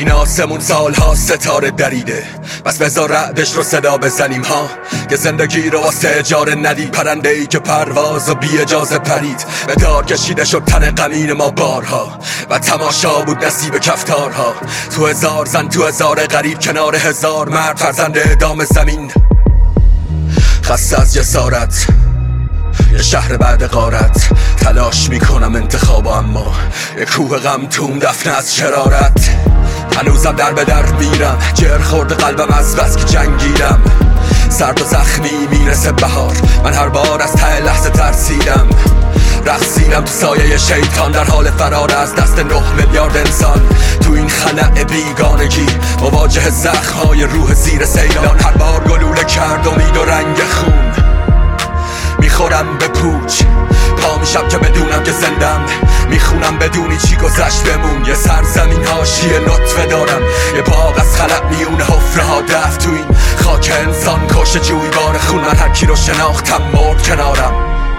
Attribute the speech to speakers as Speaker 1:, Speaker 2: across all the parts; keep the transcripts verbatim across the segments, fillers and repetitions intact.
Speaker 1: این آسمون سالها ستاره دریده، بس بذار رعدش رو صدا بزنیم ها، که زندگی رو واسه اجاره ندید. پرنده ای که پرواز و بی اجازه پرید، به دار کشیده شد تن غمین ما بارها، و تماشا بود نصیب کفتارها. تو هزار زن تو هزار غریب، کنار هزار مرد فرزند اعدام زمین. خسته از جسارت یه شهر بعد غارت، تلاش میکنم انتخاب، اما یه کوه غم توم دفنه از شرارت. هنوزم در به در میرم، جر خورد قلبم از بس که جنگیدم. سرد و زخمی میرسه بهار، من هر بار از ته لحظه ترسیدم. رقصیدم تو سایه شیطان، در حال فرار از دست نه میلیارد انسان. تو این خلأ بیگانگی مواجه زخم‌های روح زیر سیلان. هر بار گلوله کرد امید و رنگ خون، میخورم به پوچ پا میشم که بدونم که زندم. میخونم بدونی چی گذشت بمون، یه سرزمین حاشیه نطفه دارم. یه باغ از خلق میونه حفره ها دفن، تو این خاک انسان کش جویبار خون. من هر کی رو شناختم مرد کنارم.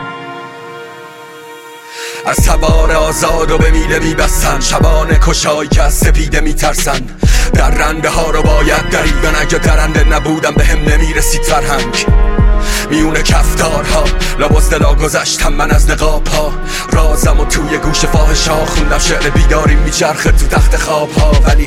Speaker 1: از تبار آزاد و به میله میبستن، شبانه کشایی که از سپیده میترسن. در رنده ها رو باید دریدن، اگه درنده نبودم به هم نمیرسید فرهنگ. میونه کفتارها لباس دلا گذشتم من از نقاب ها، رازم و توی گوش فاحش ها خوندم. شعر بیداری میچرخه تو تخت خواب ها، ولی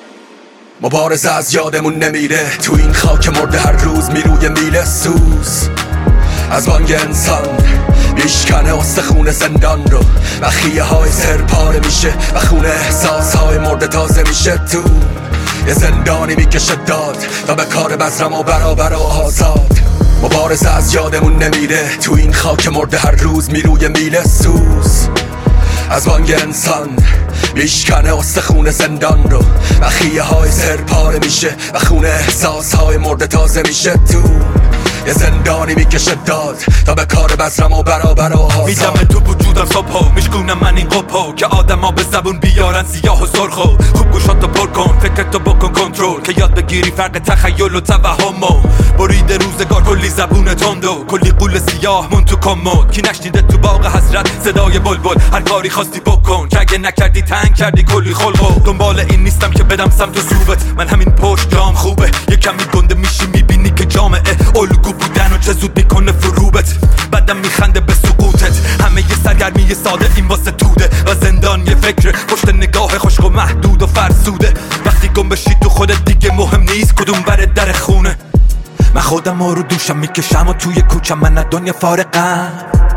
Speaker 1: مبارزه از یادمون نمیره. تو این خاک مرده هر روز میروی میله سوز از بانگ انسان میشکنه استخون زندان رو، و خیه های سر پاره میشه و خونه احساس های مرده تازه میشه. تو یه زندانی میکشه داد تا به کار بزرم و برابر و آزاد. مبارزه از یادمون نمیره. تو این خاک مرده هر روز میروی میله سوز از بانگ انسان میشکنه استخون زندان رو، و خیه های سر پاره میشه و خونه احساس های مرده تازه میشه. تو یه زندانی میکشه داد تا به کار بزرم و برابر و آزاد.
Speaker 2: میدم تو وجودم صبح میشکونم من این قپو، که آدم ها به زبون بیارن سیاه و سرخو. خوب گوشاتو پر کن، فکرتو بکن کنترل، که یاد بگیری فرق تخیل و توهمو. برید روزگار کلی زبون تندو، کلی قول سیاه مون تو کمد. کی نشنیده تو باغ حسرت صدای بلبل، هر کاری خواستی بکن، که اگه نکردی تنگ کردی کلی خلقو. دنبال این نیستم که بدم سمت و سوبت، من همین پشت جام خوبه. یه کمی گنده میشی میبینی که جامعه الگو بودن و چه زود میکنه فروبت. بعدم میخنده به سقوطت، همه یه سرگرمی ساده این واسه توده. و زندان یه فکر پشت نگاه خشک و محدود و فرسوده. وقتی گم بشی تو خودت دیگه مهم نیست کدوم بره در خونه. من خودم رو دوشم میکشم و توی کوچم، من از دنیا فارقم.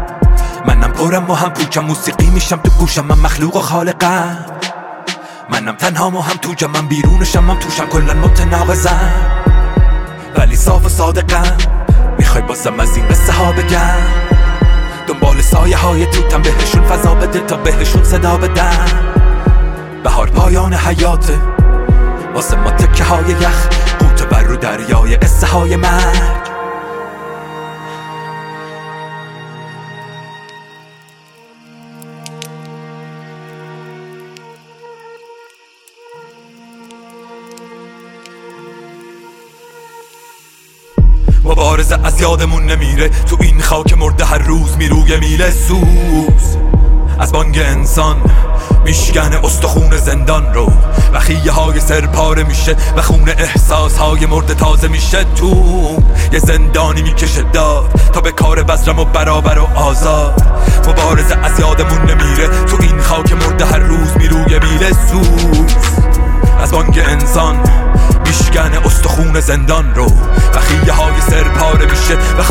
Speaker 2: منم پرم و هم پوچم، موسیقی میشم تو گوشم، من مخلوق و خالقم. منم تنها و هم توجم، من بیرونشم من توشم، کلن متناقضم ولی صاف و صادقم. میخوای بازم از این قصه ها بگم، دنبال سایه های توتم، بهشون فضا بده تا بهشون صدا بدم. بهار پایان حیاته واسه ما تکه های یخ، قوت بر رو دریای قصه های مرگ. مبارزه از یادمون نمیره. تو این خاک مرده هر روز میروی میله سوز از بانگ انسان میشکنه استخون زندان رو، و خیه های سر پاره میشه و خون احساس های مرده تازه میشه. تو یه زندانی میکشه داد تا به کار بزرم و برابر و آزاد. مبارزه از یادمون نمیره. تو این خاک مرده هر روز میروی میله سوز از بانگ انسان میشکنه استخون زندان رو، و خیه های سر پاره میشه و